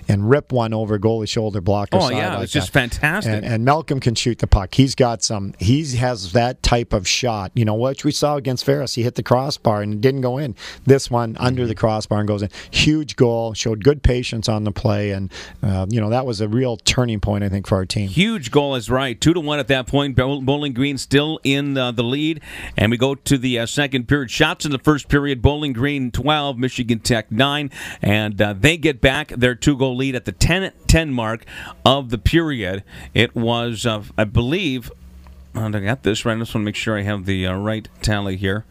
and rip one over goalie shoulder blocker. Oh, yeah, it's just fantastic. And Malcolm can shoot the puck. He has that type of shot, which we saw against Ferris. He hit the crossbar and it didn't go in. This one under the crossbar and goes in. Huge goal, showed good patience on the play, and that was a real turning point, I think, for our team. Huge goal is right. 2-1 at that point. Bowling Green still in the lead, and we go to the second period. Shots in the first period. Bowling Green 12, Michigan Tech 9, and they get back their 2-goal lead at the 10 mark of the period. It was, I believe, I got this right. I just want to make sure I have the right tally here.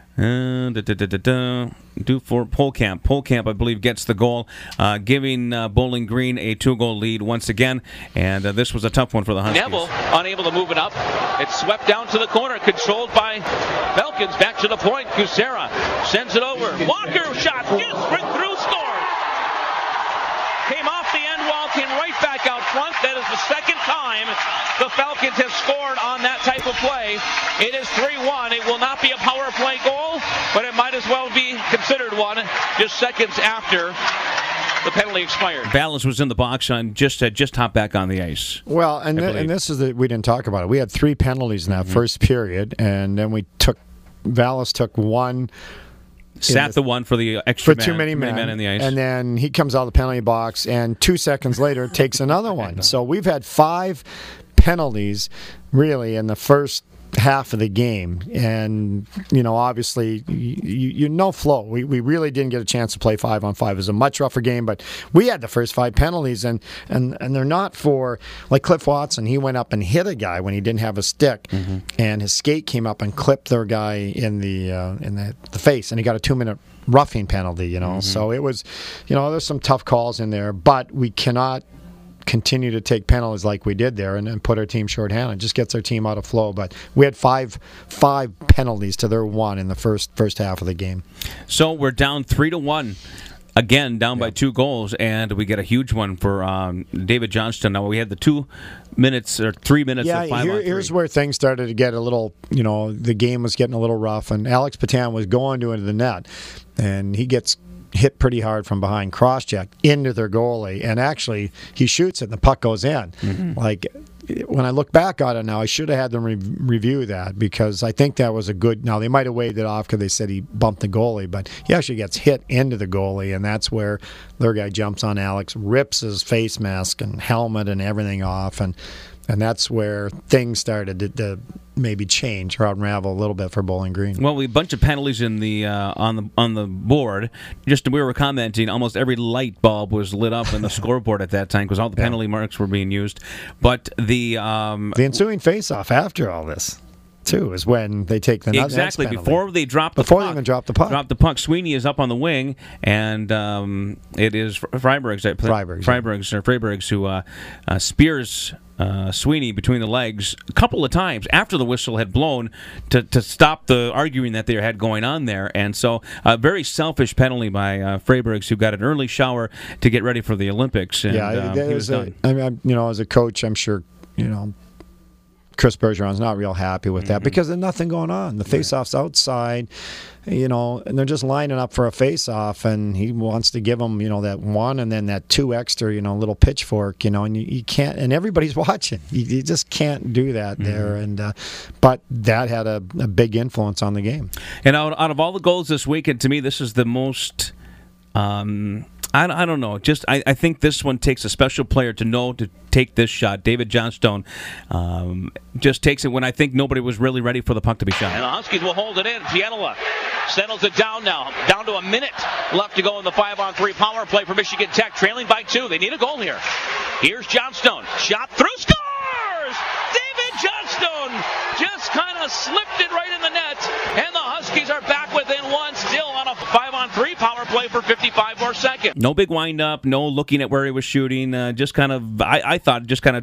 Do for Polkamp. Polkamp, I believe, gets the goal, giving Bowling Green a 2-goal lead once again. And this was a tough one for the Huskies. Neville unable to move it up. It's swept down to the corner, controlled by Falcons. Back to the point. Kucera sends it over. Walker shot, just went through, scored. Came off the end wall, came right back out front. That is the second time the Falcons have scored on that type of play. It is 3-1. It will not be a power play goal, but it might as well be considered one just seconds after the penalty expired. Vallis was in the box and just hopped back on the ice. Well, and this is we didn't talk about it. We had 3 penalties in that first period, and then Vallis took one. Sat the one for the extra for too many men in the ice. And then he comes out of the penalty box, and 2 seconds later takes another one. So we've had 5 penalties, really, in the first half of the game. And, obviously, no flow. We really didn't get a chance to play 5-on-5. It was a much rougher game, but we had the first 5 penalties, and they're not for, like Cliff Watson, he went up and hit a guy when he didn't have a stick, and his skate came up and clipped their guy in the face, and he got a 2-minute roughing penalty, So it was, there's some tough calls in there, but we cannot continue to take penalties like we did there and put our team shorthanded. It just gets our team out of flow. But we had five penalties to their 1 in the first half of the game. So we're down 3-1. Again, down by 2 goals, and we get a huge one for David Johnston. Now, we had the 2 minutes or 3 minutes of 5-on-3. Here's where things started to get a little, the game was getting a little rough, and Alex Patan was going into the net, and he gets hit pretty hard from behind, cross-check into their goalie, and actually he shoots it and the puck goes in. Like, when I look back on it now, I should have had them review that, because I think that was a good. Now, they might have waved it off because they said he bumped the goalie, but he actually gets hit into the goalie, and that's where their guy jumps on Alex, rips his face mask and helmet and everything off, and that's where things started to maybe change or unravel a little bit for Bowling Green. Well, we had a bunch of penalties in the on the board. Just we were commenting, almost every light bulb was lit up in the scoreboard at that time because all the penalty marks were being used. But the ensuing face-off after all this, too, is when they take the exactly next before they drop the before puck. they even drop the puck. Drop the puck. Sweeney is up on the wing, and it is Freibergs who spears Sweeney between the legs a couple of times after the whistle had blown to stop the arguing that they had going on there. And so a very selfish penalty by Freibergs, who got an early shower to get ready for the Olympics. And, he was done. As a coach, I'm sure, Chris Bergeron's not real happy with that because there's nothing going on. The face-off's outside, and they're just lining up for a face-off, and he wants to give them, that 1 and then that 2 extra, little pitchfork, and you can't, and everybody's watching. You just can't do that there, and but that had a big influence on the game. And out of all the goals this weekend, to me, this is the most. I don't know. Just I think this one takes a special player to know to take this shot. David Johnstone just takes it when I think nobody was really ready for the puck to be shot. And the Huskies will hold it in. Pianola settles it down now. Down to a minute left to go in the 5-on-3 power play for Michigan Tech, trailing by 2. They need a goal here. Here's Johnstone. Shot through, scores! David Johnstone just kind of slipped it right in the net, and the Huskies are back within 1, still on a 5-on-3 power play for 55 more seconds. No big wind-up, no looking at where he was shooting, just kind of, I thought, just kind of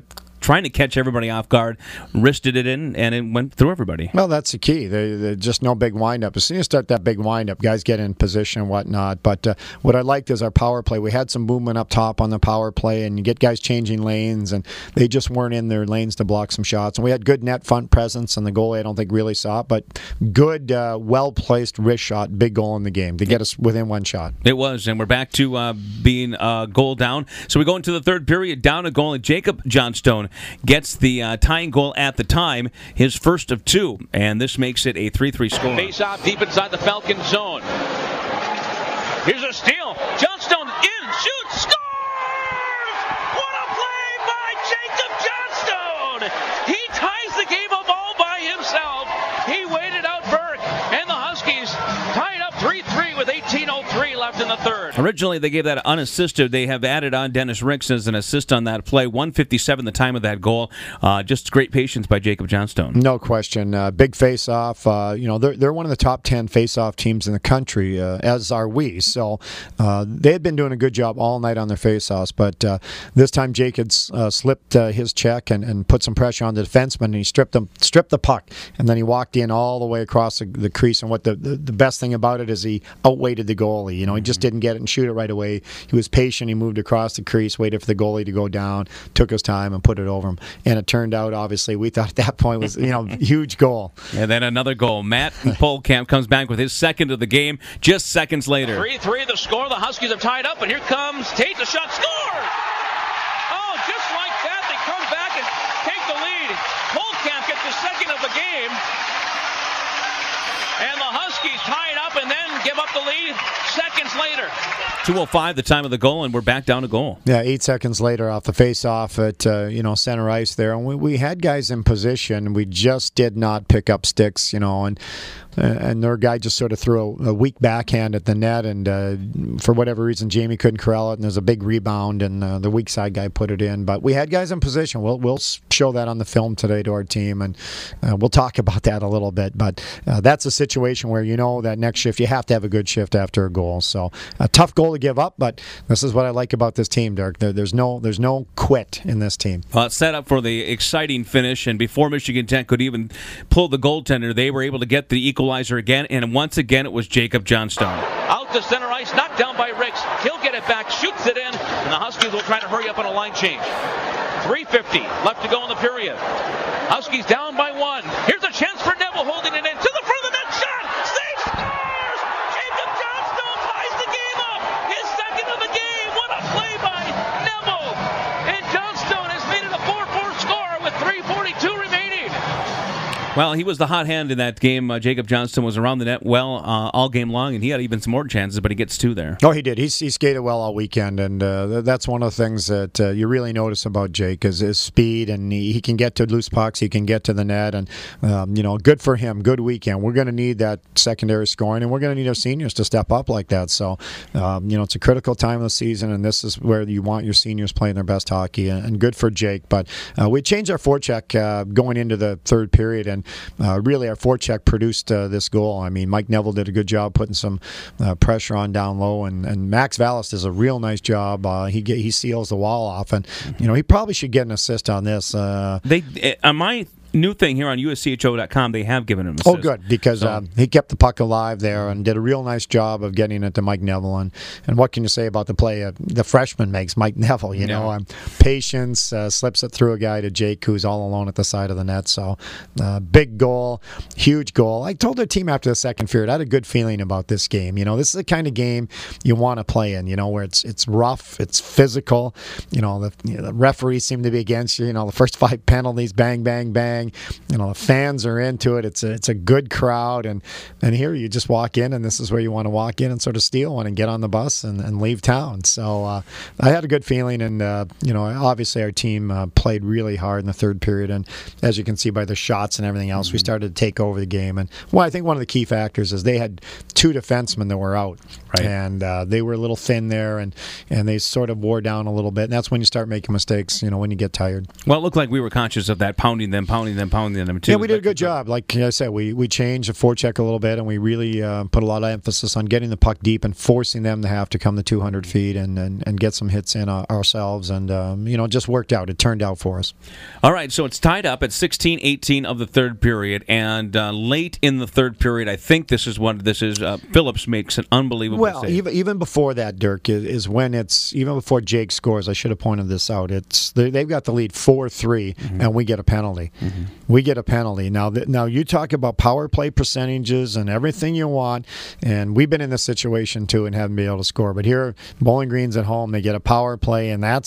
trying to catch everybody off guard, wristed it in, and it went through everybody. Well, that's the key. They're just no big windup. As soon as you start that big windup, guys get in position and whatnot. But what I liked is our power play. We had some movement up top on the power play, and you get guys changing lanes, and they just weren't in their lanes to block some shots. And we had good net front presence, and the goalie I don't think really saw it, but good, well-placed wrist shot, big goal in the game to get us within one shot. It was, and we're back to being a goal down. So we go into the third period, down a goal, and Jacob Johnstone gets the tying goal at the time, his first of two, and this makes it a 3-3 score. Face off deep inside the Falcon zone. Here's a steal. Johnstone in, shoots, scores! What a play by Jacob Johnstone! He ties the game up all by himself. He waited out Burke, and the Huskies tied up 3-3 with 18:03 left in the third. Originally, they gave that unassisted. They have added on Dennis Ricks as an assist on that play. 1:57 the time of that goal. Just great patience by Jacob Johnstone. No question. Big face-off. They're one of the top 10 face-off teams in the country, as are we. So they had been doing a good job all night on their face-offs, but this time Jake had slipped his check and put some pressure on the defenseman, and he stripped the puck, and then he walked in all the way across the crease. And what the best thing about it is he outweighted the goalie. He just didn't get it and shoot it right away. He was patient. He moved across the crease, waited for the goalie to go down, took his time, and put it over him. And it turned out, obviously, we thought at that point was huge goal. And then another goal. Matt Polkamp comes back with his second of the game just seconds later. 3-3 the score. The Huskies have tied up, and here comes Tate. The shot scored! Oh, just like that, they come back and take the lead. Polkamp gets the second of the game. And the Huskies tie it up and then give up the lead seconds later. 2:05 the time of the goal, and we're back down to goal. Yeah, 8 seconds later off the face-off at center ice there, and we had guys in position. We just did not pick up sticks, and their guy just sort of threw a weak backhand at the net, and for whatever reason, Jamie couldn't corral it, and there's a big rebound, and the weak side guy put it in. But we had guys in position. We'll show that on the film today to our team, and we'll talk about that a little bit. But that's a situation where that next shift, you have to have a good shift after a goal. So a tough goal to give up, but this is what I like about this team, Dirk. There's no quit in this team. Well, it's set up for the exciting finish, and before Michigan Tech could even pull the goaltender, they were able to get the equalizer again, and once again it was Jacob Johnstone. Out to center ice, knocked down by Ricks. He'll get it back, shoots it in, and the Huskies will try to hurry up on a line change. 3:50 left to go in the period. Huskies down by one. Here's a chance for Neville, holding it in to the front of the net. Shot! Save, scores! Jacob Johnstone ties the game up. His second of the game. What a play by Neville! And Johnstone has made it a 4-4 score with 3:42 remaining. Well, he was the hot hand in that game. Jacob Johnstone was around the net well all game long, and he had even some more chances, but he gets two there. Oh, he did. He skated well all weekend, and that's one of the things that you really notice about Jake is his speed, and he can get to loose pucks, he can get to the net, and good for him. Good weekend. We're going to need that secondary scoring, and we're going to need our seniors to step up like that. So, it's a critical time of the season, and this is where you want your seniors playing their best hockey, and good for Jake. But we changed our forecheck going into the third period, and really our forecheck produced this goal. I mean, Mike Neville did a good job putting some pressure on down low, and Max Vallis does a real nice job. He seals the wall off, and he probably should get an assist on this. My new thing here on USCHO.com, they have given him assist. Oh, good, because he kept the puck alive there and did a real nice job of getting it to Mike Neville. And what can you say about the play the freshman makes, Mike Neville? Patience, slips it through a guy to Jake, who's all alone at the side of the net. So big goal, huge goal. I told their team after the second period, I had a good feeling about this game. This is the kind of game you want to play in, where it's rough, it's physical. The referees seem to be against you. The first 5 penalties, bang, bang, bang. The fans are into it. It's a good crowd, and here you just walk in, and this is where you want to walk in and sort of steal one and get on the bus and leave town. So I had a good feeling, and obviously our team played really hard in the third period, and as you can see by the shots and everything else, we started to take over the game. And I think one of the key factors is they had 2 defensemen that were out, right, and they were a little thin there, and they sort of wore down a little bit, and that's when you start making mistakes. When you get tired. Well, it looked like we were conscious of that, pounding them pounding them too. Yeah, we did a good job. Like I said, we changed the forecheck a little bit, and we really put a lot of emphasis on getting the puck deep and forcing them to have to come the 200 feet and get some hits in ourselves. And, it just worked out. It turned out for us. All right, so it's tied up at 16-18 of the third period, and late in the third period, I think this is Phillips makes an unbelievable save. Even before that, Dirk, is when even before Jake scores. I should have pointed this out. They've got the lead 4-3, and we get a penalty. We get a penalty. Now you talk about power play percentages and everything you want, and we've been in this situation too and haven't been able to score. But here, Bowling Green's at home. They get a power play, and that's